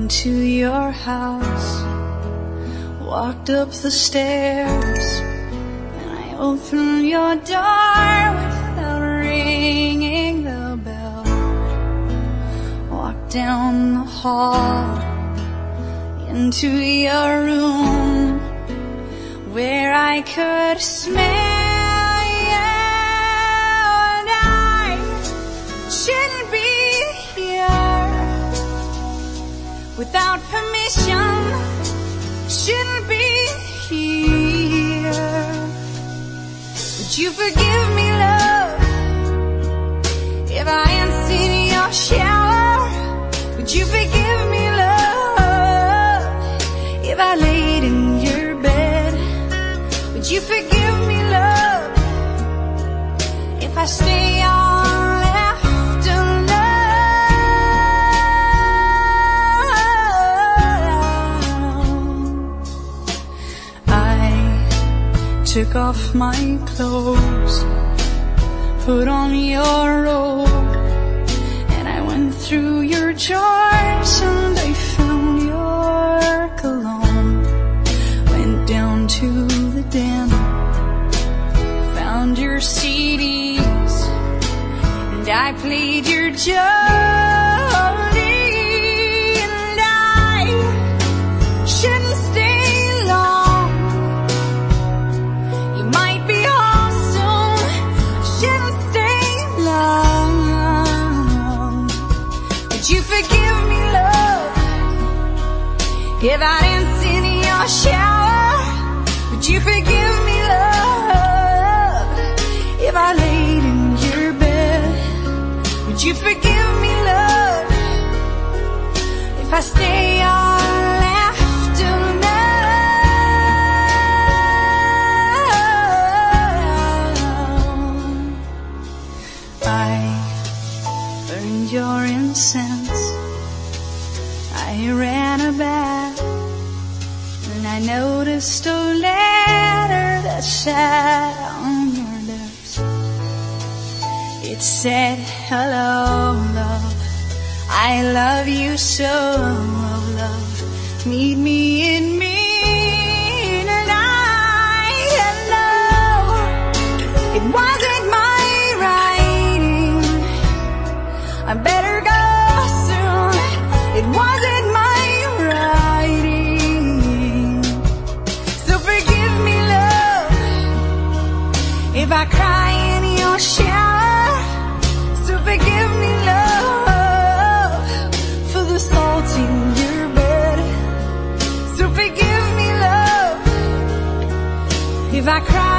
into your house, walked up the stairs, and I opened your door without ringing the bell. Walked down the hall into your room where I could smell you, and I shouldn't be here without permission, shouldn't be here. Would you forgive me, love, if I ain't seen your shower? Would you forgive me, love, if I laid in your bed? Would you forgive me, love, if I stay on after love? I took off my clothes, put on your robe, and I went through your drawers and I found your cologne. Went down to the den, found your CDs, and I played your Jolene, and I shouldn't stay long. You might be awesome, shouldn't stay long. Would you forgive me, love, if I didn't sit in your shower? Would you forgive me, love, if I laid in your bed? Would you forgive me, love, if I stay on after love? I burned your incense, I ran a bath, and I noticed a letter that sat on your lips. It said, hello, love, I love you so, love, meet me in midnight. Hello, it wasn't my writing, I better go soon. It wasn't my writing, so forgive me, love, if I cry in your shower. So forgive me, love, for the salt in your bed. So forgive me, love, if I cry